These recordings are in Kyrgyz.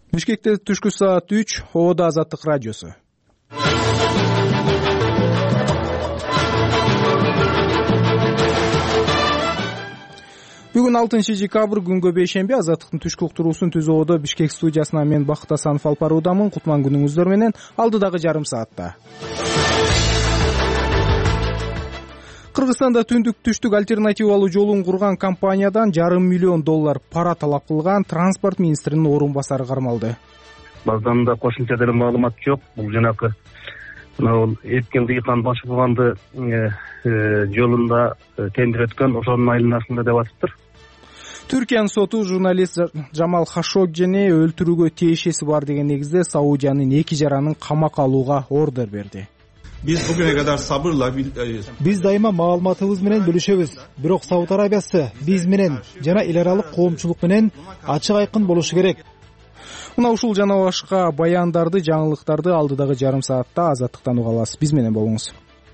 Бишкекте түшкү саат 3, Ободо Азаттык радиосу. Бүгүн 6 декабрь күнгө бейшемби. Азаттыктын түшкү уктуруусун Түз Ободо Бишкек студиясынан мен Бакыт Асанов алып баруудамын. Кутман күнүңүздөр менен. Алдыдагы жарым саатта Кыргызстанда түндүк-түштүк альтернативалуу жолун курган компаниядан $500,000 пара талап кылган транспорт министринин орун басары кармалды. Базамда кошумча деле маалымат жок. Бул жанакы эпкен дыйкан башкылганды жолунда тендер өткөн ошонун айланасында деп атыптыр. Түркиянын соту журналист Жамал Хашогжени өлтүрүүгө тиешеси бар деген негизде Саудиянын 2 жаранын камакка алууга ордер берди. Биз дайыма маалыматыбыз менен бөлүшөбүз. Бирок Сауд Арабиясы биз менен жана эл аралык коомчулук менен ачык айкын болушу керек. Мына ушул жана башка баяндарды, жаңылыктарды алдыдагы жарым саатта Азаттыктан уга аласыз. Биз менен болуңуз.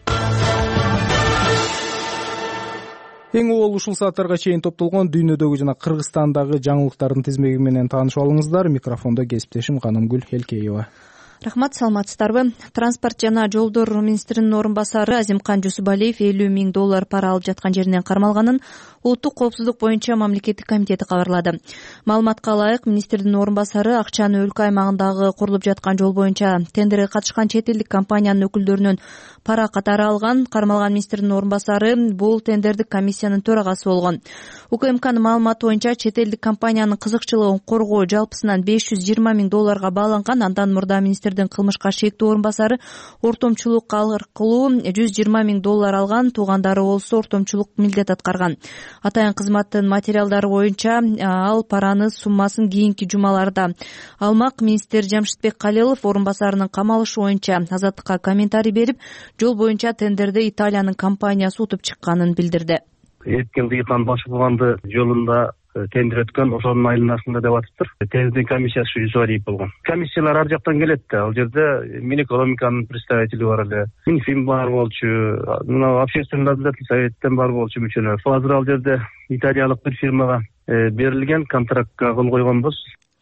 Эң уол ушул сааттарга чейин топтолгон дүйнөдөгү жана Кыргызстандагы жаңылыктардын тизмеги менен таанышып алыңыздар. Микрофондо кесиптешим Канымгүл Элкеева. Рахмат, саламатсыздарбы? Транспорт жана жолдор министринин орун басары Азимкан Жусупалиев $50,000 пара алып жаткан жеринен кармалганын Улуттук коопсуздук боюнча мамлекеттик комитети кабарлады. Маалыматка ылайык, министрдин орун басары акчаны өлкө аймагындагы курулуп жаткан жол боюнча тендерге катышкан чет элдик компаниянын өкүлдөрүнөн пара катары алган. Кармалган министрдин орун басары бул тендердик комиссиянын төрагасы болгон. УКМКнын маалыматы боюнча чет элдик компаниянын кызыкчылыгын коргоо жалпысынан $520,000 бааланган. Андан мурда министрдин кылмышка шектүү орун басары ортомчулук аркылуу $120,000 алган. Туугандары болсо ортомчулук милдет аткарган. Атайын кызматтын материалдары боюнча ал параны суммасын кийинки жумаларда алмак. Министр Жамшитбек Калилов орун басарынын камалышы боюнча Азаттыкка комментарий берип, жол боюнча тендерди Италиянын компаниясы утуп чыкканын билдирди. Эпкен дыйкан башкылганды жолунда тендер өткөн ошонун айланасында деп атыптыр. Тендердин комиссиясы Жусупалиев болгон. Комиссиялар ар жактан келет да. Ал жерде Минэкономиканын представители бар эле, Минфин бар болчу, мына общественный наблюдательный советтен бар болчу мүчөлөр. Азыр ал жерде италиялык бир фирмага берилген контрактка кол койгонбуз.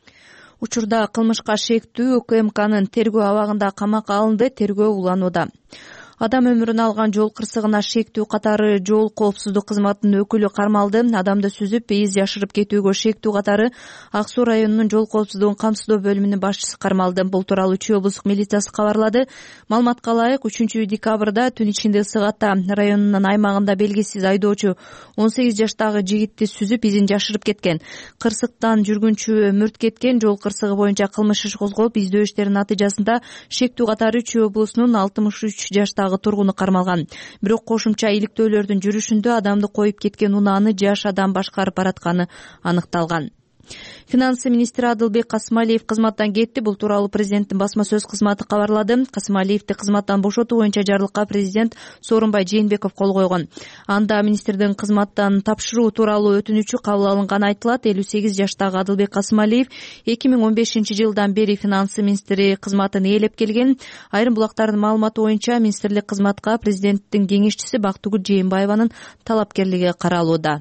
Учурда кылмышка шектүү УКМКнын тергөө абагында камакка алынды, тергөө уланууда. Адам өмүрүн алган жол кырсыгына шектүү катары жол коопсуздук кызматынын өкүлү кармалды. Адамды сүзүп, из жашырып кетүүгө шектүү катары Ак Суу районунун жол коопсуздугун камсыздоо бөлүмүнүн башчысы кармалды. Бул тууралуу Чүй облустук милициясы кабарлады. Маалыматка ылайык, 3 декабрда түн ичинде Ысык Ата районунун аймагында белгисиз айдоочу 18 жаштагы жигитти сүзүп, изин жашырып кеткен. Кырсыктан жүргүнчү мүрт кеткен. Жол кырсыгы боюнча кылмыш иш козголуп, издөө иштеринин натыйжасында шектүү катары Чүй облусунун 63 жаштагы тургуну кармалган. Бирок кошумча иликтөөлөрдүн жүрүшүндө адамды коюп кеткен унааны жаш адам башкарып баратканы аныкталган. Финансы министри Адылбек Касымалиев кызматтан кетти. Бул тууралуу президенттин басма сөз кызматы кабарлады. Касымалиевди кызматтан бошотуу боюнча жарлыкка президент Сооронбай Жээнбеков кол койгон. Анда министрдин кызматтан тапшыруу тууралуу өтүнүчү кабыл алынганы айтылат. 58 жаштагы Адылбек Касымалиев 2015-жылдан бери финансы министри кызматын ээлеп келген. Айрым булактардын маалыматы боюнча министрлик кызматка президенттин кеңешчиси Бактыгүл Жээнбаеванын талапкерлиги каралууда.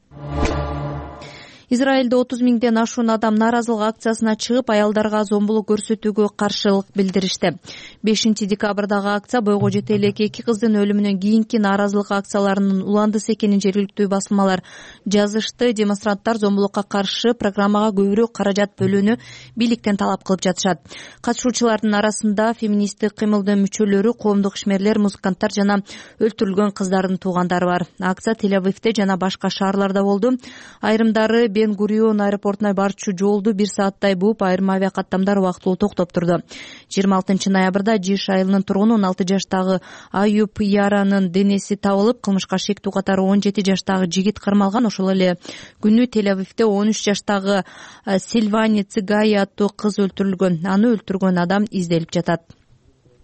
Израилде 30,000ден ашуун адам нааразылык акциясына чыгып, аялдарга зомбулук көрсөтүүгө каршылык билдиришти. 5 декабрдагы акция бойго жете элек 2 кыздын өлүмүнөн кийинки нааразылык акцияларынын уландысы экенин жергиликтүү басылмалар жазышты. Демонстранттар зомбулукка каршы программага көбүрөөк каражат бөлүүнү бийликтен талап кылып жатышат. Катышуучулардын арасында феминисттик кыймылдын мүчөлөрү, коомдук ишмерлер, музыканттар жана өлтүрүлгөн кыздардын туугандары бар. Акция Тель-Авивде жана башка шаарларда болду. Айрымдары Бен-Гурион аэропортуна барчу жолду 1 сааттай бууп, айрым авиакаттамдар убактылуу токтоп турду. 26 ноябрда Жиш айылынын тургуну 16 жаштагы Аюп Яранын денеси табылып, кылмышка шектүү катары 17 жаштагы жигит кармалган. Ошол эле күнү Тель-Авивде 13 жаштагы Сильвани Цыгай аттуу кыз өлтүрүлгөн. Аны өлтүргөн адам изделип жатат.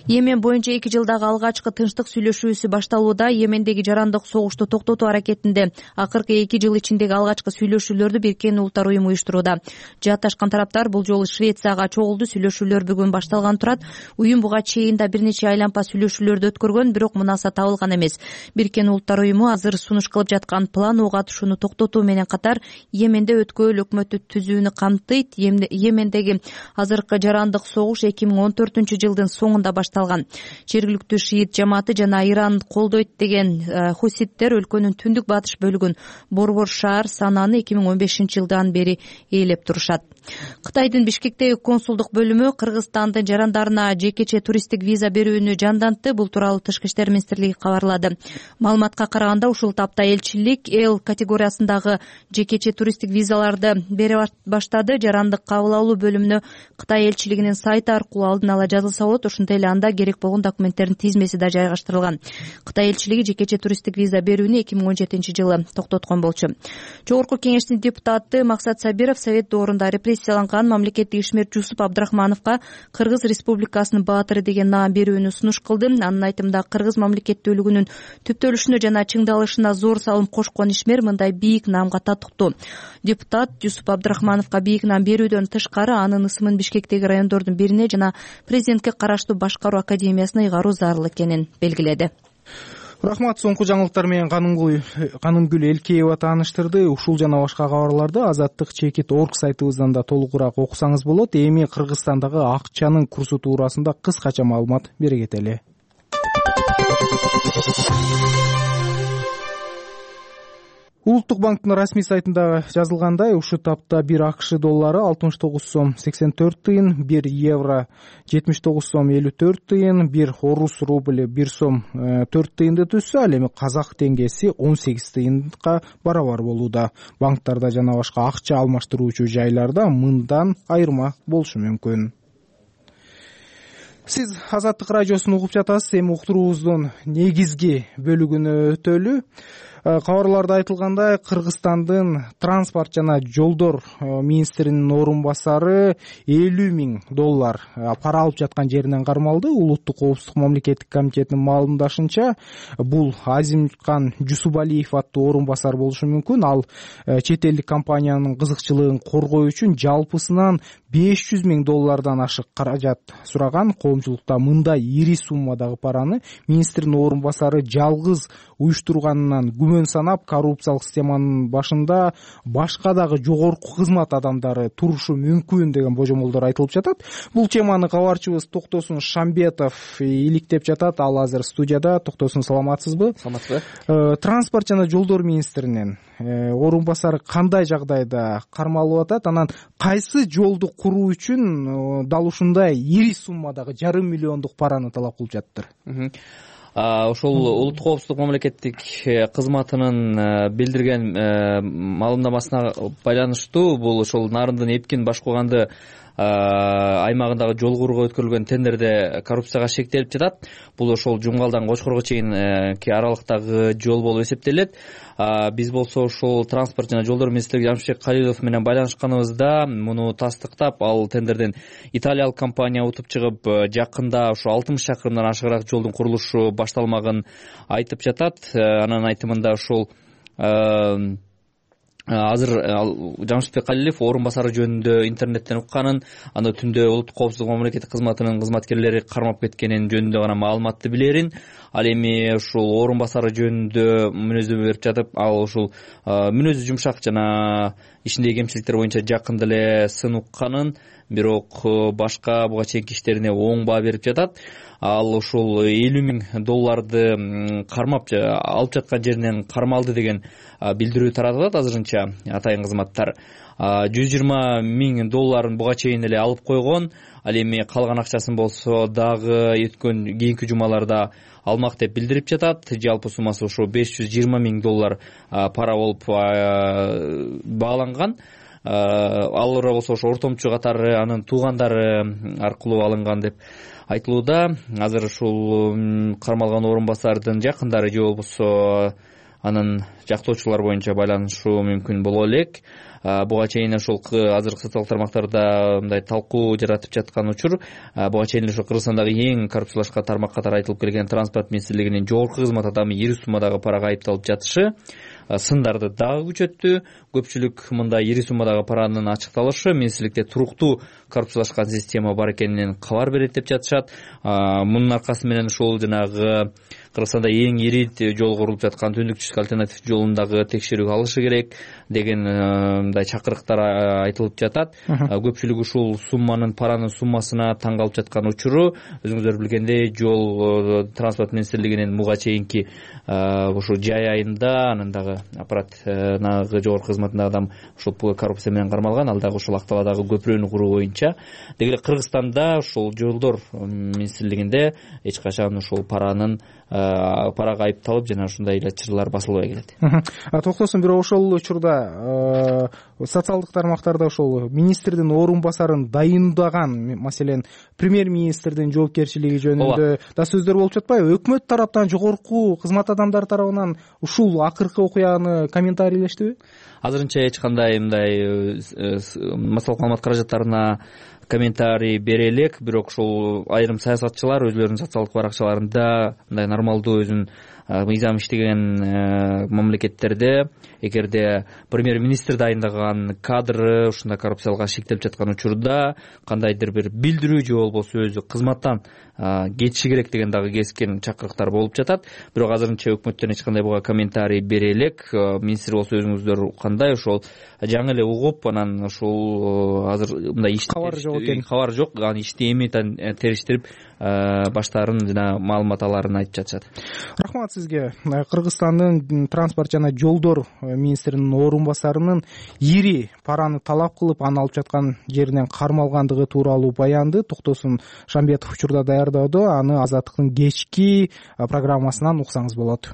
Йемен боюнча 2 жылдагы алгачкы тынчтык сүйлөшүүсү башталууда. Йемендеги жарандык согушту токтотуу аракетинде акыркы 2 жыл ичиндеги алгачкы сүйлөшүүлөрдү Бириккен Улуттар уюму уюштурууда. Жаатташкан тараптар бул жолу Швецияга чогулду. Сүйлөшүүлөр бүгүн башталган турат. Уюм буга чейин да бир нече айлампа сүйлөшүүлөрдү өткөргөн, бирок мунаса табылган эмес. Бириккен Улуттар уюму азыр сунуш кылып жаткан план ок атышууну токтотуу менен катар Йеменде өткөрүл өкмөттү түзүүнү камтыйт. Йемендеги азыркы жарандык согуш 2014-жылдын соңунда башталган. Жергиликтүү шиит жамааты жана Иран колдойт деген хуситтер өлкөнүн түндүк батыш бөлүгүн Борбор шаар Сананы 2015-жылдан бери ээлеп турушат. Кытайдын Бишкектеги консулдук бөлүмү Кыргызстандын жарандарына жекече туристтик виза берүүнү жандантты. Бул тууралуу Тышкы иштер министрлиги кабарлады. Маалыматка караганда ушул тапта элчилик Л категориясындагы жекече туристтик визаларды бере баштады. Жарандык кабыл алуу бөлүмүнө Кытай элчилигинин сайты аркылуу алдын ала жазылса болот. Ошондой эле анда керек болгон документтердин тизмеси да жайгаштырылган. Кытай элчилиги жекече туристтик виза берүүнү 2017-жылы токтоткон болчу. Жогорку кеңештин депутаты Максат Сабиров Совет доорунда репрессияланган мамлекеттик ишмер Жусуп Абдрахмановго Кыргыз Республикасынын баатыры деген наам берүүнү сунуш кылды. Анын айтымында кыргыз мамлекеттүүлүгүнүн түптөлүшүнө жана чыңдалышына зор салым кошкон ишмер мындай бийик наамга татыктуу. Депутат Жусуп Абдрахмановго бийик наам берүүдөн тышкары анын ысымын Бишкектеги райондордун бирине жана президентке караштуу башкаруу академиясына ыйгаруу зарыл экенин белгиледи. Рахмат. Соңку жаңылыктар менен Канымгүл Элкеева тааныштырды. Ушул жана башка кабарларды Азаттык Чекит орг сайтыбыздан да толугураак окусаңыз болот. Эми Кыргызстандагы акчанын курсу туурасында кыскача маалымат бере кетели. Улуттук банктын расмий сайтында жазылгандай, ушул тапта 1 АКШ доллары 69 сом 84 тыйын, 1 евро 79 сом 54 тыйын, 1 орус рубль 1 сом 4 тыйынды түзсө, ал эми казак теңгеси 18 тыйынга барабар болууда. Банктарда жана башка акча алмаштыруучу жайларда мындан айырма болушу мүмкүн. Сиз Азаттык радиосун угуп жатасыз. Эми уктуруубуздун негизги бөлүгүнө өтөлү. Кабарларда айтылгандай, Кыргызстандын транспорт жана жолдор министринин орун басары 50 000 доллар пара алып жаткан жеринен кармалды. Улуттук коопсуздук мамлекеттик комитетинин маалымдашынча, бул Азимкан Жусубалиев аттуу орун басар болушу мүмкүн. Ал чет элдик компаниянын кызыкчылыгын коргоо үчүн жалпысынан 500 000 доллардан ашык каражат сураган. Коомчулукта мындай ири суммадагы параны министрдин орун басары жалгыз уюштурганынан күмөн санап, коррупциялык системанын башында башка дагы жогорку кызмат адамдары турушу мүмкүн деген божомолдор айтылып жатат. Бул теманы кабарчыбыз Токтосун Шамбетов иликтеп жатат. Ал азыр студияда. Токтосун, саламатсызбы? Саламатсызбы. Транспорт жана жолдор министринин орун басары кандай жагдайда кармалып атат? Анан кайсы жолду куруу үчүн дал ушундай ири суммадагы 500 миллиондук параны талап кылып жатыптыр? Ошол улуттук коопсуздук мамлекеттик кызматынын билдирген маалымдамасына байланыштуу, бул ошол Нарындын Эпкин Башкуганды аймагындагы жол курууга өткөрүлгөн тендерде коррупцияга шектелип жатат. Бул ошол Жумгалдан Кочкорго чейин аралыктагы жол болуп эсептелет. Биз болсо ошол транспорт жана жолдор министри Жамшик Калилов менен байланышканыбызда муну тастыктап, ал тендерден италиялык компания утуп чыгып, жакында ушу 60 шакырымдан ашыгыраак жолдун курулушу башталмагын айтып жатат. Анын айтымында ошол азыр Жамшикбек Калилов орун басары жөнүндө интернеттен укканын, аны түндө улуттук коопсуздук мамлекеттик кызматынын кызматкерлери кармап кеткенин жөнүндө гана маалыматты билерин. Ал эми ушул орун басары жөнүндө мүнөздөмө берип жатып, ал ушул мүнөзү жумшак жана ишиндеги кемчиликтер боюнча жакында эле сын укканын, бирок башка буга чейинки иштерине оң баа берип жатат. Ал ушул 50 000 долларды кармап алып жаткан жеринен кармалды деген билдирүү таратылат азырынча атайын кызматтар. 120 000 долларын буга чейин эле алып койгон. Ал эми калган акчасын болсо дагы өткөн кийинки жумаларда алмак деп билдирип жатат. Жалпы суммасы ошо 520 000 доллар пара болуп бааланган. Алар болсо ошо ортомчу катары анын туугандары аркылуу алынган деп айтылууда. Азыр ушул кармалган орун басардын жакындары же болбосо анын жактоочулар боюнча байланышуу мүмкүн боло элек. буга чейин ошол азыркы социалдык тармактарда мындай талкуу жаратып жаткан учур буга чейин ошо Кыргызстандагы эң коррупциялашкан тармак катары айтылып келген транспорт министрлигинин жогорку кызмат адамы ири суммадагы парага айыпталып жатышы сындарды дагы күчөттү. Көпчүлүк мындай ири суммадагы паранын ачыкталышы министрликте туруктуу коррупциялашкан система бар экенинен кабар берет деп жатышат. Мунун аркасы менен ушул жанагы Кыргызстанда эң ири жол курулуп жаткан Түндүк Чүск альтернатив жолундагы текшерүүгө алышы керек деген мындай чакырыктар айтылып жатат. Көпчүлүк ушул паранын суммасына таң калып жаткан учуру өзүңүздөр билгендей жол транспорт министрлигинин буга чейинки ушу жай айында анын дагы аппаратнагы жогорку кызматындагы адам ушул коррупция менен кармалган. Ал дагы ушул Ак-Талаадагы көпүрөнү куруу боюнча деги эле Кыргызстанда ушул жолдор министрлигинде эч качан ушул парага айыпталып жана ушундай эле чырлар басылбай келет. Токтосун, бирок ошол учурда социалдык тармактарда ошол министрдин орун басарын дайындаган, маселен премьер-министрдин жоопкерчилиги жөнүндө да сөздөр болуп жатпайбы? Өкмөт тараптан, жогорку кызмат адамдары тарабынан ушул акыркы окуяны комментарийлештиби? Азырынча эч кандай мындай массалык маалымат каражаттарына комментарий бере элек, бирок ушул айрым саясатчылар өзлөрүнүн социалдык баракчаларында мындай нормалдуу өзүнүн мыйзам иштеген мамлекеттерде эгерде премьер-министр дайындаган кадры ушундай коррупцияга шектелип жаткан учурда кандайдыр бир билдирүү же болбосо өзү кызматтан кетиши керек деген дагы кескен чакырыктар болуп жатат. Бирок азырынча өкмөттөн эч кандай буга комментарий бере элек. Министр болсо өзүңүздөр уккандай ошол жаңы эле угуп анан ушул азыр мындай кабар жок, анан ишти эми териштирип баштаарын жана маалымат алаарын айтып жатышат. Рахмат сизге. Кыргызстандын транспорт жана жолдор министринин орун басарынын ири параны талап кылып аны алып жаткан жеринен кармалгандыгы тууралуу баянды Токтосун Шамбетов учурда даярдоодо. Аны Азаттыктын кечки программасынан уксаңыз болот.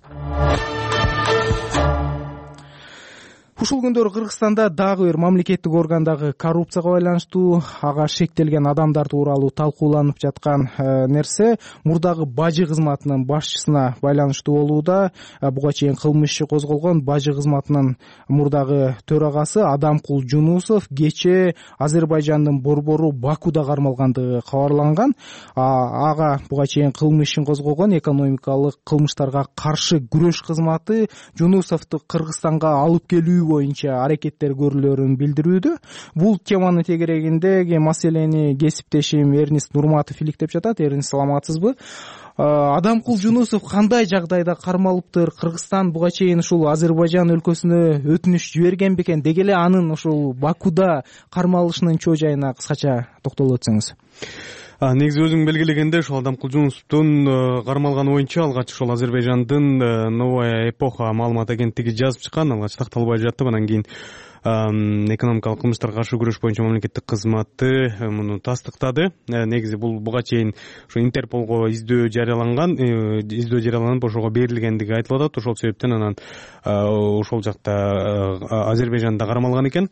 Ушул күндөрү Кыргызстанда дагы бир мамлекеттик органдагы коррупцияга байланыштуу ага шектелген адамдар тууралуу талкууланып жаткан нерсе мурдагы бажы кызматынын башчысына байланыштуу болууда. Буга чейин кылмыш иши козголгон бажы кызматынын мурдагы төрагасы Адамкул Жунусов кечээ Азербайжандын борбору Бакуда кармалгандыгы кабарланган. Ага буга чейин кылмыш ишин козгогон экономикалык кылмыштарга каршы күрөш кызматы Жунусовду Кыргызстанга алып келүү боюнча аракеттер көрүлөрүн билдирүүдө. Бул теманы тегерегиндеги маселени кесиптешим Эрнист Нурматов иликтеп жатат. Эрнист, саламатсызбы? Адамкул Жунусов кандай жагдайда кармалыптыр? Кыргызстан буга чейин ушул Азербайжан өлкөсүнө өтүнүч жиберген бекен? Деги эле анын ушул Бакуда кармалышынын чоо жайына кыскача токтолуп өтсөңүз. Негизи өзүң белгилегендей ушул Адамкул Жунусовдун кармалганы боюнча алгач ушул Азербайжандын Новая эпоха маалымат агенттиги жазып чыккан. Алгач такталбай жатып, анан кийин экономикалык кылмыштарга каршы күрөш боюнча мамлекеттик кызматы муну тастыктады. Негизи буга чейин ушу Интерполго издөө жарыяланып ошого берилгендиги айтылып атат. Ошол себептен анан ошол жакта Азербайжанда кармалган экен.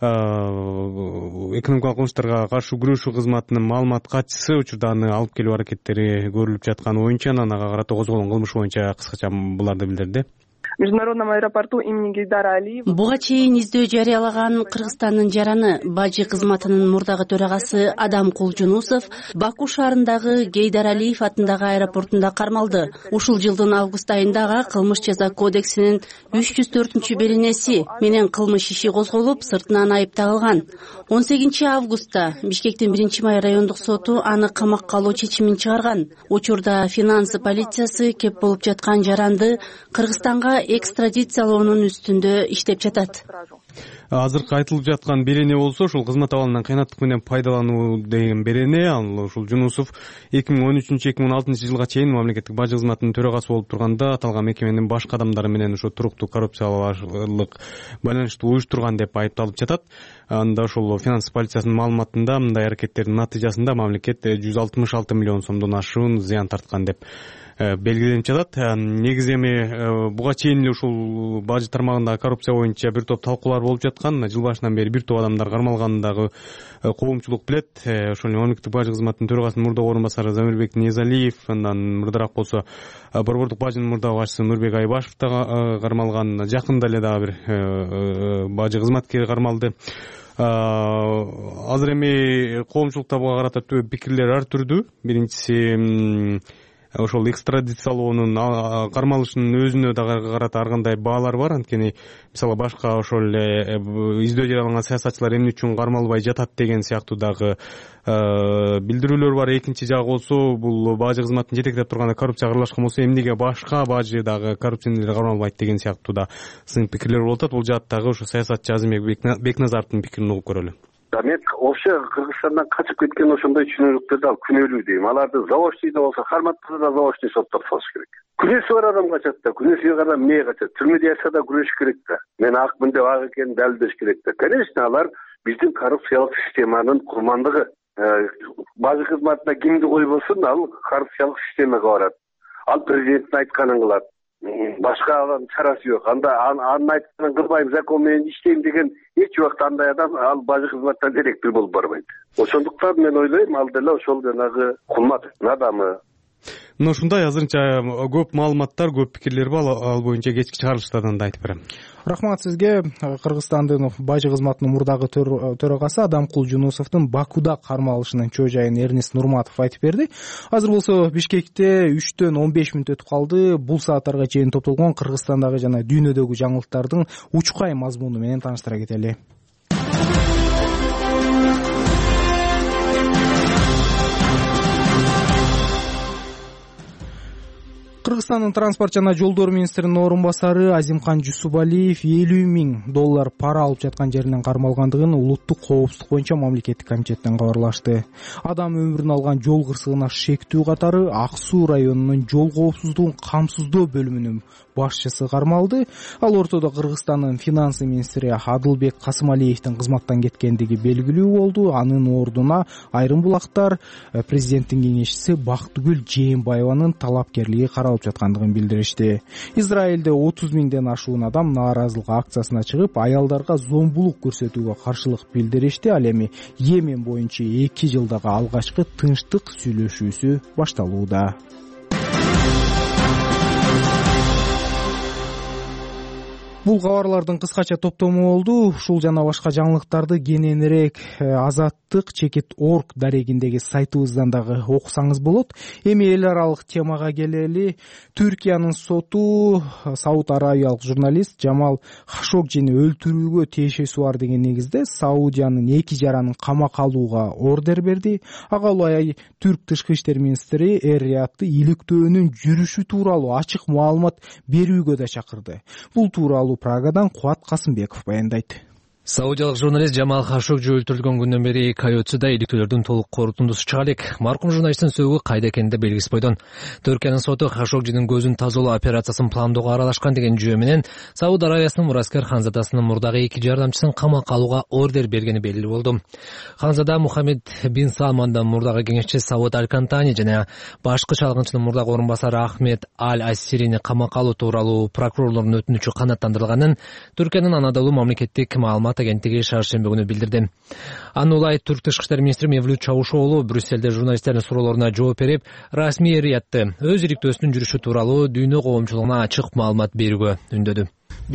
Экономикалык кылмыштарга каршы күрөшүү кызматынын маалымат катчысы учурда аны алып келүү аракеттери көрүлүп жатканы боюнча анан ага карата козголгон кылмыш боюнча кыскача буларды билдирди. Международном аэропорту имени Гейдара Алиева. Буга чейин издөө жарыялаган Кыргызстандын жараны бажы кызматынын мурдагы төрагасы Адамкул Жунусов Баку шаарындагы Гейдар Алиев атындагы аэропортунда кармалды. Ушул жылдын август айында ага кылмыш жаза кодексинин 304 беренеси менен кылмыш иши козголуп, сыртынан айып тагылган. 18 августта Бишкектин 1-май райондук соту аны камакка алуу чечимин чыгарган. Учурда финансы полициясы кеп болуп жаткан жаранды Кыргызстанга экстрадициялоонун үстүндө иштеп жатат. Азыркы айтылып жаткан берене болсо ушул кызмат абалынан кыйнаттык менен пайдалануу деген берене. Ал ушул Жунусов 2013-2016 жылга чейин мамлекеттик бажы кызматынын төрагасы болуп турганда аталган мекеменин башка адамдары менен ошо туруктуу коррупциялык байланыштуу уюштурган деп айыпталып жатат. Анда ошол финанс полициясынын маалыматында мындай аракеттердин натыйжасында мамлекет 166 миллион сомдон ашуун зыян тарткан деп белгиленип жатат. Негизи эми буга чейин эле ушул бажы тармагындагы коррупция боюнча бир топ талкуулар болуп жаткан. Жыл башынан бери бир топ адамдар кармалганын дагы коомчулук билет. Ошол эле мамлекеттик бажы кызматынын төрагасынын мурдагы орун басары Замирбек Ниязалиев, андан мурдараак болсо борбордук бажынын мурдагы башчысы Нурбек Айбашев да кармалган. Жакында эле дагы бир бажы кызматкери кармалды. Азыр эми коомчулукта буга карата пикирлер ар түрдүү. Биринчиси ошол экстрадициялоонун кармалышынын өзүнө дагы карата ар кандай баалар бар. Анткени мисалы башка ошол эле издөө жарыяланган саясатчылар эмне үчүн кармалбай жатат деген сыяктуу дагы билдирүүлөр бар. Экинчи жагы болсо бул бажы кызматын жетектеп турган коррупцияга аралашкан болсо эмнеге башка бажы дагы коррупционерлер кармалбайт деген сыяктуу да сын пикирлер болуп атат. Бул жааттагы ошо саясатчы Азимбек Бекназаровдун пикирин угуп көрөлү. Мен вообще Кыргызстандан качып кеткен ошондой чүнөрүктөрдү алып күнөөлүү дейм. Аларды заочный да болсо карматса да заочный сотто салыш керек. Күнөөсү бар адам качат да, күнөөсү бар адам эмне качат? Түрмөдө жаса да күрөшүш керек да. Мен акмын деп ак экенин далилдеш керек да. Конечно, алар биздин коррупциялык системанын курмандыгы. Бажы кызматына кимди койбосун, ал коррупциялык системага барат. Ал президенттин айтканын кылат. Башка чарасы жок. Анын айтканын кылбайм, закон менен иштейм деген эч убакта андай адам ал бажы кызматтан директор болуп барбайт. Ошондуктан мен ойлойм, ал деле ошол жанагы кулмат адамы. Мына ушундай азырынча көп маалыматтар, көп пикирлер бар. Ал боюнча кечки чыгарылыштардан да айтып берем. Рахмат сизге. Кыргызстандын бажы кызматынын мурдагы төрагасы Адам Кулжунусовдун Бакуда кармалышынын чоо жайын Эрнест Нурматов айтып берди. Азыр болсо Бишкекте 3-төн 15 мүнөт өтүп калды. Бул сааттарга чейин топтолгон Кыргызстандагы жана дүйнөдөгү жаңылыктардын учкай мазмуну менен тааныштыра кетели. Кыргызстандын транспорт жана жолдор министринин орун басары Азимкан Жусупалиев $50,000 пара алып жаткан жеринен кармалгандыгын улуттук коопсуздук боюнча мамлекеттик комитеттен кабарлашты. Адам өмүрүн алган жол кырсыгына шектүү катары Ак Суу районунун жол коопсуздугун камсыздоо бөлүмүнүн башчысы кармалды. Ал ортодо Кыргызстандын финанс министри Адылбек Касымалиевдин кызматтан кеткендиги белгилүү болду. Анын ордуна Айрым Булактар президенттин кеңешчиси Бактыгүл Жээнбаеванын талапкерлиги каралып жаткандыгын билдиришти. Израилде 30 миңден ашуун адам нааразылык акциясына чыгып, аялдарга зомбулук көрсөтүүгө каршылык билдиришти. Ал эми Йемен боюнча 2 жылдагы алгачкы тынчтык сүйлөшүүсү башталууда. Бул кабарлардын кыскача топтому болду. Ушул жана башка жаңылыктарды кененирээк azаттык.org дарегиндеги сайтыбыздан дагы окусаңыз болот. Эми эл аралык темага келели. Түркиянын соту Сауд Арабиялык журналист Жамал Хашогжини өлтүрүүгө тиешеси бар деген негизде Саудиянын 2 жаранын камакка алууга ордер берди. Ага улай Түрк тышкы иштер министри Эр-Риядты иликтөөнүн жүрүшү тууралуу ачык маалымат берүүгө да чакырды. Бул тууралуу Прагадан Куат Касымбеков баяндайт. Саудиялык журналист Жамал Хашогжи өлтүрүлгөн күндөн бери Кайоцуда иликтөөлөрдүн толук корутундусу чыга элек. Маркум журналисттин сөөгү кайда экенин да белгисиз бойдон. Түркиянын соту Хашогжинин көзүн тазалоо операциясын пландоого аралашкан деген жүйө менен Сауд Арабиясынын Мураскер ханзадасынын мурдагы 2 жардамчысын камакка алууга ордер бергени белгилүү болду. Ханзада Мухаммед бин Салмандын мурдагы кеңешчиси Сауд Аль-Кантани жана башкы чалгынчынын мурдагы орун басары Ахмед Аль-Ассирини камакка алуу тууралуу прокурорлордун өтүнүчү канааттандырылганын Түркиянын Анадолу мамлекеттик маалымат агенттиги шаршемби күнү билдирди. Аны улай Түрк тышкы иштер министри Мевлют Чавушоглу Брюссельде журналисттердин суроолоруна жооп берип, расмий Эр-Риядты өз иликтөөсүнүн жүрүшү тууралуу дүйнө коомчулугуна ачык маалымат берүүгө үндөдү.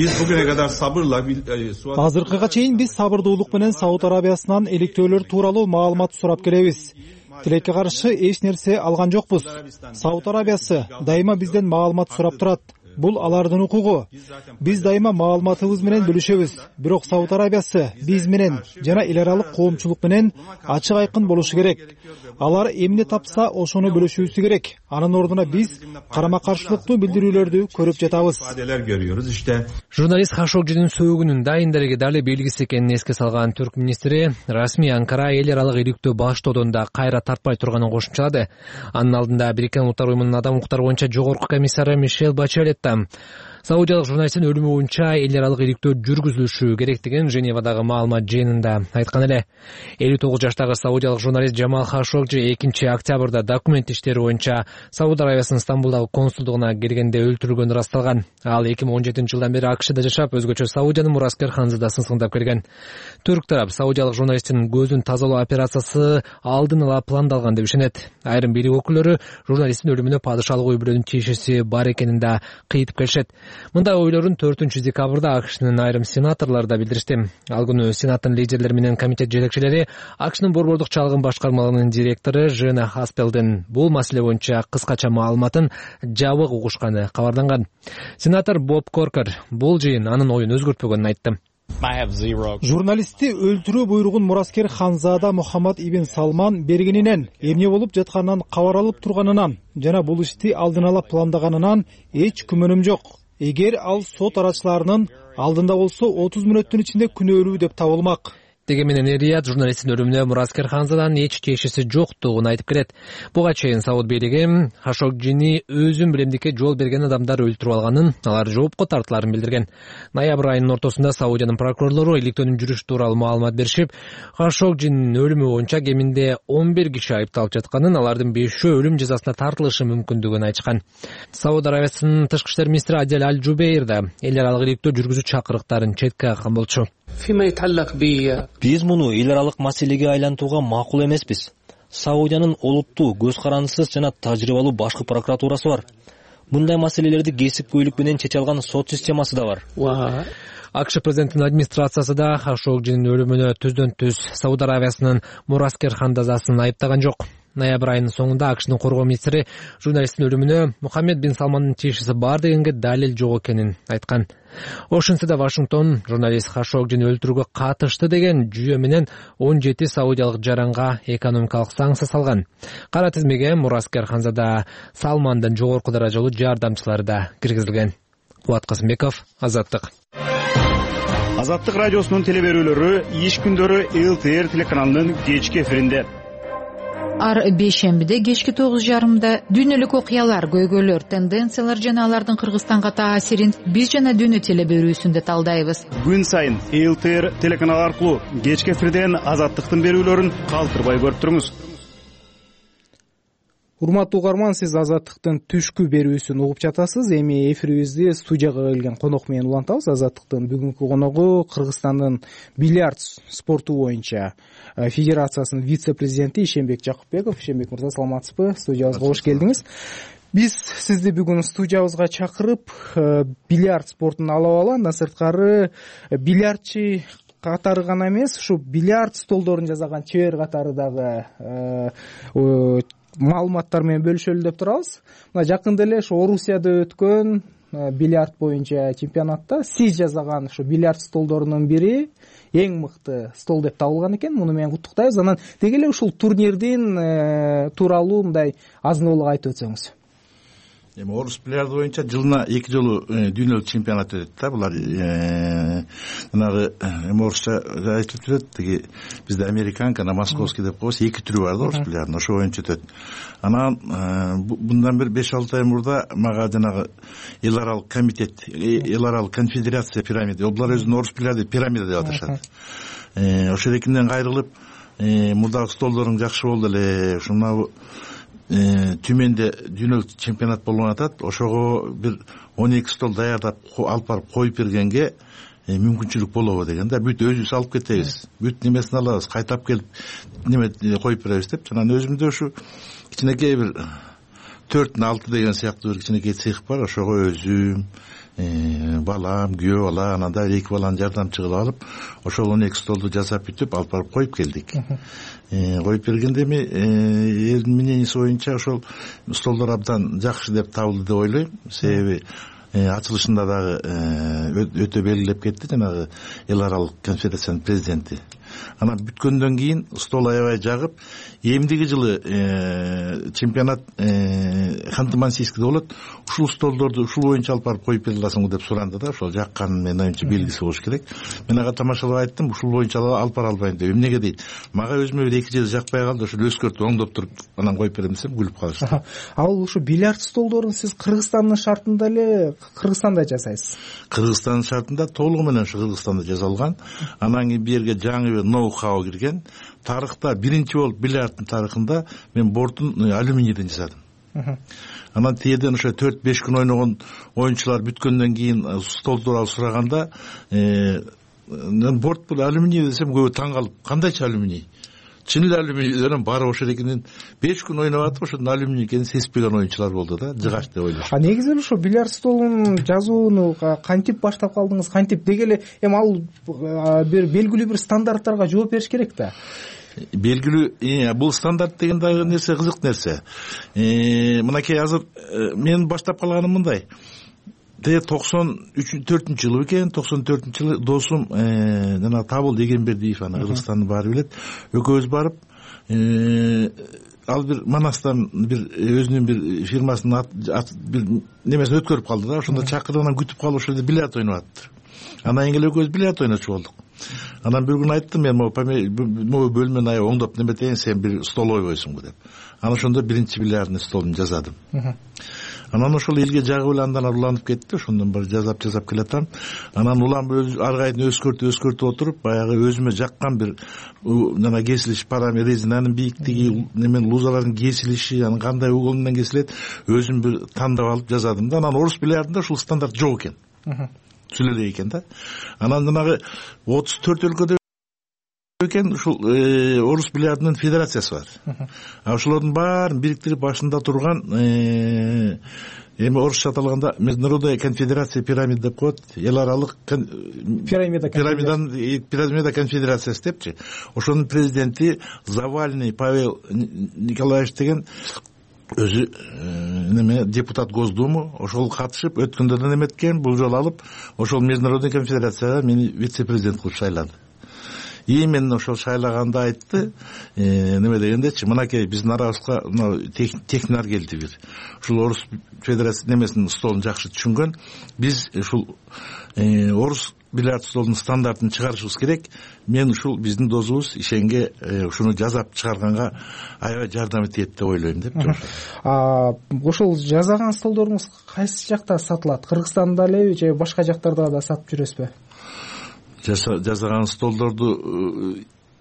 Азыркыга чейин биз сабырдуулук менен Сауд Арабиясынан иликтөөлөр тууралуу маалымат сурап келебиз. Тилекке каршы эч нерсе алган жокпуз. Сауд Арабиясы дайыма бизден маалымат сурап турат. Бул алардын укугу. Биз дайыма маалыматыбыз менен бөлүшөбүз. Бирок Сауд Арабиясы биз менен жана эл аралык коомчулук менен ачык айкын болушу керек. Алар эмне тапса ошону бөлүшүүсү керек. Анын ордуна биз карама каршылыктуу билдирүүлөрдү көрүп жатабыз. Журналист Хашогжинин сөөгүнүн дайын дареги дали белгисиз экенин эске салган Түрк министри расмий Анкара эл аралык иликтөө баштоодон да кайра тартпай турганын кошумчалады. Анын алдында Бириккен Улуттар Уюмунун адам укуктары боюнча жогорку комиссары Мишель Бачелет Саудиялык журналисттин өлүмү боюнча эл аралык иликтөө жүргүзүлүшү керектигин Женевадагы маалымат жыйынында айткан эле. 59 жаштагы саудиялык журналист Джамал Хашогжи 2-октябрда документ иштери боюнча Сауд Арабиясынын Стамбулдагы консулдугуна келгенде өлтүрүлгөнү ырасталган. Ал 2017-жылдан бери АКШда жашап, өзгөчө Саудиянын Мураскер ханзадасын сыңдап келген. Түрк тарап саудиялык журналисттин көзүн тазалоо операциясы алдын ала пландалган деп ишенет. Айрым бийлик өкүлдөрү журналисттин өлүмүнө падышалык ой бүлөнүн тиешеси бар экенин да кыйтып келишет. Мындай ойлорун 4-декабрда АКШнын айрым сенаторлору да билдиришти. Ал күнү Сенаттын лидерлери менен комитет жетекчилери АКШнын борбордук чалгын башкармалыгынын директору Жена Хаспелдин бул маселе боюнча кыскача маалыматын жабык угушканы кабарланган. Сенатор Боб Коркер бул жыйын анын оюн өзгөртпөгөнүн айтты. Журналистти өлтүрүү буйругун Мураскер ханзада Мухаммад ибн Салман бергенинен, эмне болуп жатканынан кабар алып турганынан жана бул ишти алдын ала пландаганынан эч күмөнүм жок. Эгер ал сот арачыларынын алдында болсо 30 мүнөттүн ичинде күнөөлүү деп табылмак. Деги менен Рият журналисттин өлүмүнө Мураскер ханзадан эч тиешеси жоктугун айтып келет. Буга чейин Сауд бийлиги Хашогжини өзүн билемдикке жол берген адамдар өлтүрүп алганын, алар жоопко тартыларын билдирген. Ноябрь айынын ортосунда Саудиянын прокурорлору иликтөөнүн жүрүшү тууралуу маалымат беришип, Хашогжинин өлүмү боюнча кеминде 11 киши айыпталып жатканын, алардын 5-өө өлүм жазасына тартылышы мүмкүндүгүн айтышкан. Сауд Арабиясынын тышкы иштер министри Адель Аль-Жубейр да эл аралык иликтөө жүргүзүү чакырыктарын четке каккан болчу. Биз муну эл аралык маселеге айлантууга макул эмеспиз. Саудиянын олуттуу, көз карандысыз жана тажрыйбалуу башкы прокуратурасы бар. Мындай маселелерди кесипкөйлүк менен чече алган сот системасы да бар. АКШ президентинин администрациясы да Хашогжинин өлүмүнө түздөн-түз Сауд Арабиясынын Мураскер ханзадасын айыптаган жок. Ноябрь айынын соңунда АКШнын коргоо министри журналисттин өлүмүнө Мухаммед бин Салмандын тиешеси бар дегенге далил жок экенин айткан. Ошентсе да Вашингтон журналист Хашогжини өлтүрүүгө катышты деген жүйө менен 17 саудиялык жаранга экономикалык санкция салган. Кара тизмеге Мураскер ханзада Салмандын жогорку даражалуу жардамчылары да киргизилген. Кубат Касымбеков, Азаттык. Азаттык радиосунун телеберүүлөрү иш күндөрү ЛТР телеканалынын кечки эфиринде. Ар бейшембиде кечки 9:30 дүйнөлүк окуялар, көйгөйлөр, тенденциялар жана алардын Кыргызстанга таасирин биз жана дүйнө телеберүүсүндө талдайбыз. Күн сайын ЛТР телеканалы аркылуу кечки эфирден Азаттыктын берүүлөрүн калтырбай көрүп туруңуз. Урматтуу угарман, сиз Азаттыктын түшкү берүүсүн угуп жатасыз. Эми эфирибизди студияга келген конок менен улантабыз. Азаттыктын бүгүнкү коногу Кыргызстандын бильярд спорту боюнча федерациясынын вице-президенти Ишенбек Жакупбеков. Ишенбек мырза, саламатсызбы? Студиябызга кош келдиңиз. Биз сизди бүгүн студиябызга чакырып, бильярд спортун алып алып, андан сырткары бильярдчы катары гана эмес, ушу бильярд столдорун жасаган чебер катары дагы маалыматтар менен бөлүшөлү деп турабыз. Мына жакында эле ошо Орусияда өткөн бильярд боюнча чемпионатта сиз жасаган ушу бильярд столдорунун бири эң мыкты стол деп табылган экен. Муну менен куттуктайбыз. Анан деги эле ушул турнирдин тууралуу мындай азын аулак айтып өтсөңүз. Эми орус бильярды боюнча жылына 2 жолу дүйнөлүк чемпионат өтөт да. Булар жанагы орусча айтып жүрөт. Тиги бизде американка, московский деп коебуз. 2 түрү бар да орус бильярдынын. Ошо боюнча өтөт. Анан мындан бир 5-6 ай мурда мага жанагы эл аралык комитет, эл аралык конфедерация пирамида, булар өзүнүн орус бильярды пирамида деп аташат. Ошол экинден кайрылып, мурдагы столдоруң жакшы болду эле. Ушуна түмөндө дүйнөлүк чемпионат болгон атат. Ошого бир 12 стол даярдап алып барып коюп бергенге мүмкүнчүлүк болобу деген да. Бүт өзүбүз алып кетебиз. Бүт немесин алабыз, кайтап келип неме коюп беребиз деп. Анан өзүмдө ушу кичинекей бир 4-6 деген сыяктуу бир кичинекей цех бар. Ошого өзүм, балам, күйөө бала, анан да 2 баланы жардамчы кылып алып, ошол 12 столду жасап бүтүп алып барып коюп келдик. Коюп бергенде эми элдин мненияси боюнча ошол столдор абдан жакшы деп табылды деп ойлойм. Себеби ачылышында дагы өтө белгилеп кетти жанагы эл аралык конфедерациянын президенти. анан бүткөндөн кийин стол аябай жагып, эмдиги жылы чемпионат Ханты-Мансийскиде болот, ушул столдорду ушул боюнча алып барып коюп бере аласыңбы деп суранды да. Ошол жаккан менин оюмча белгиси болуш керек. Мен ага тамашалап айттым, ушул боюнча алып бара албайм деп. Эмнеге дейт? Мага өзүмө 2 жыл жакпай калды, ошол өзгөртүп оңдоп туруп анан коюп берем десем, күлүп калышты. Ал ушу бильярд столдорун сиз Кыргызстандын шартында эле Кыргызстанда жасайсыз? Кыргызстандын шартында толугу менен ушу Кыргызстанда жасалган. Анан кийин бу жерге жаңы бир ноу-хау кирген. Тарыхта биринчи болуп бильярдтын тарыхында мен бортун алюминийден жасадым. Анан тиеден ошо 4-5 күн ойногон оюнчулар бүткөндөн кийин стол тууралуу сураганда, борт бул алюминий десем, көбү таң калып, кандайча алюминий? Чын эле алюминий десем, баары ошол экенин 5 күн ойноп атып, ошондон алюминий экенин сезбеген оюнчулар болду да, жыгач деп ойлош. Негизи ошо бильярд столун жазууну кантип баштап калдыңыз? Кантип? Деги эле эми ал бир белгилүү бир стандарттарга жооп бериш керек да. Белгилүү, бул стандарт деген дагы нерсе кызык нерсе. Мынакей азыр мен баштап калганым мындай. 94-жылы экен, 94-жылы досум жана Табыл Дегенбердиев, аны Кыргызстандын баары билет. Экөөбүз барып, ал бир Манастан бир өзүнүн бир фирмасынын бир немесин өткөрүп калды да, ошондо чакырып анан күтүп калып ошол жерде бильярд ойноп атты. Анан кийин эле экөөбүз бильярд ойночу болдук. Анан бир күн айттым, мен могу бөлмөнү аябай оңдоп неметейин, сен бир стол ойбойсуңбу деп. Анан ошондо биринчи бильярдный столун жасадым. Анан ошол элге жагып эле андан уланып кетти, ошондон бери жасап келатам. Анан улам ар кайдын өскөртүп отуруп, баягы өзүмө жаккан бир жана кесилиш параметр, резинанын бийиктиги, немен лузалардын кесилиши, анан кандай угол менен кесилет, өзүм бир тандап алып жасадым да. Анан орус бильярдында ушул стандарт жок экен. Сүлөлөй экен да. Анан жанагы 34 өлкөдө экен ушул орус бильярдынын федерациясы бар. Ошолордун баарын бириктирип башында турган эми орусча аталганда Международная конфедерация пирамид деп коет, эл аралык пирамида конфедерациясы депчи. Ошонун президенти Завальный Павел Николаевич деген өзү неме депутат Госдумы, ошол катышып өткөндө да неметкен, бул жолу алып ошол Международный конфедерацияга мени вице-президент кылып шайлады. И мен ошол шайлаганда айтты, неме дегендечи, мынакей биздин арабызга технар келди бир. Ушул орус федерация немесинин столун жакшы түшүнгөн. Биз ушул орус бильярд столунун стандартын чыгарышыбыз керек. Мен ушул биздин досубуз ишенге ушуну жасап чыгарганга аябай жардам этет деп ойлойм деп. Ошол жасаган столдоруңуз кайсы жакта сатылат? Кыргызстанда элеби же башка жактарда да сатып жүрөсүзбү? Жасаган столдорду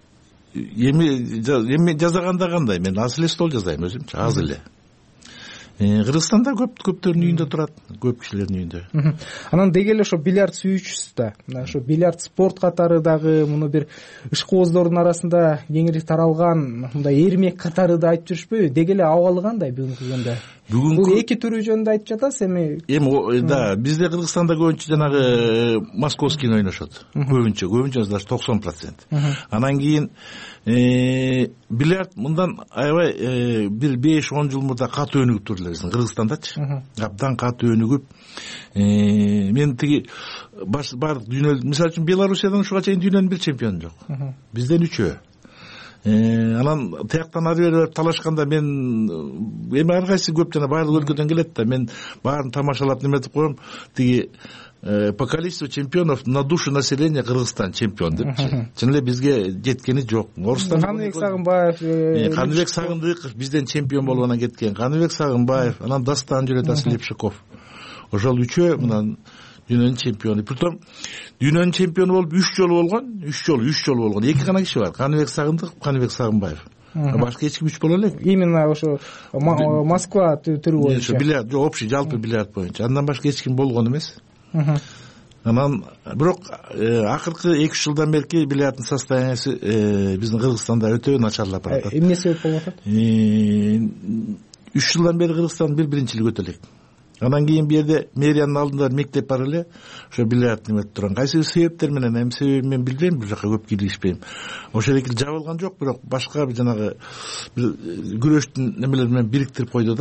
эми жасаганда кандай? Мен аз эле стол жасайм өзүмчө, аз эле. Кыргызстанда көптөрдүн үйүндө турат, көп кишилердин үйүндө. Анан деги эле ошо бильярд сүйүүчүсүз да. Ошо бильярд спорт катары дагы муну бир ишкооздордун арасында кеңири таралган мындай эрмек катары да айтып жүрүшпөйбү? Деги эле абалы кандай бүгүнкү күндө? Бул эки түрү жөнүндө айтып жатасыз эми. Да, бизде Кыргызстанда көбүнчө жанагы московскийни ойношот. Көбүнчө даже 90%. Анан кийин бильярд мындан аябай бир 5-10 жыл мурда катуу өнүгүп турду эле биздин Кыргызстандачы. Абдан катуу өнүгүп, мен тиги баардык дүйнө, мисалы үчүн Белоруссиядан ушуга чейин дүйнөнүн бир чемпиону жок. Бизден 3-өө. Анан тияктан ары бери талашканда мен эми ар кайсы көп жана баардык өлкөдөн келет да, мен баарын тамашалап неметип коем. Тиги по количеству чемпионов на душу населения Кыргызстан чемпион депчи. Чын эле бизге жеткени жок. Орустан Каныбек Сагындыков бизден чемпион болуп анан кеткен. Каныбек Сагынбаев, анан Дастан Жөлөтас Лепшиков. Ошол 3-өө мындан дүйнөнүн чемпиону. Притом дүйнөнүн чемпиону болуп 3 жолу болгон, 3 жолу болгон. Эки гана киши бар. Каныбек Сагындыков, Каныбек Сагынбаев. Башка эч ким 3 боло элек. Именно ошо Москва түрү боюнча. Ошо бильярд, общий жалпы бильярд боюнча. Андан башка эч ким болгон эмес. Анан бирок акыркы 2-3 жылдан бери бильярдтын состояниясы биздин Кыргызстанда өтө начарлап баратат. Эмне себеп болуп атат? 3 жылдан бери Кыргызстан биринчилик өтө элек. Анан кийин бу жерде мэриянын алдында мектеп бар эле, ошо бильярд неметип турган. Кайсы себептер менен, эми себебин мен билбейм, бул жака көп кийлигишпейм. Ошол эки жабылган жок, бирок башка бир жанагы бир күрөштүн немелери менен бириктирип койду да.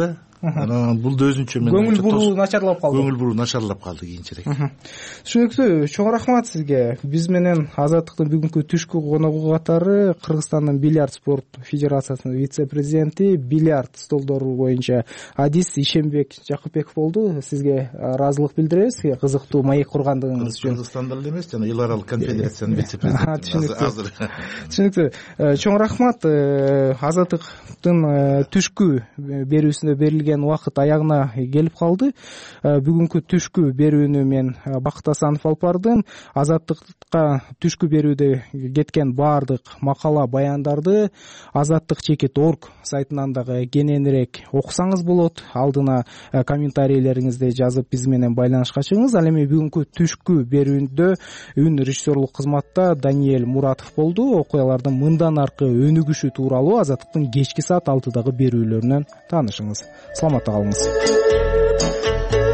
анан бул да өзүнчө көңүл буруу начарлап калды. Көңүл буруу начарлап калды кийинчерээк. Түшүнүктүү. Чоң рахмат сизге. Биз менен Азаттыктын бүгүнкү түшкү коногу катары Кыргызстандын бильярд спорт федерациясынын вице-президенти, бильярд столдору боюнча адис Ишенбек Жакыпбеков болду. Сизге ыраазылык билдиребиз. Кызыктуу маек кургандыгыңыз үчүн. Кыргызстанда эле эмес, жана эл аралык конфедерациянын вице-президенти. Түшүнүктүү. Чоң рахмат. Азаттыктын түшкү берүүсүнө берилген убакыт аягына келип калды. Бүгүнкү түшкү берүүнү мен Бакыт Асанов алып бардым. Азаттыкка түшкү берүүдө кеткен баардык макала баяндарды azattik.org сайтынан дагы кененирээк окусаңыз болот. Алдына комментарийлериңизди жазып биз менен байланышка чыгыңыз. Ал эми бүгүнкү түшкү берүүндө үн режиссерлук кызматта Даниэль Муратов болду. Окуялардын мындан аркы өнүгүшү тууралуу Азаттыктын кечки саат 6дагы берүүлөрүнөн таанышыңыз. Саламатта калыңыз.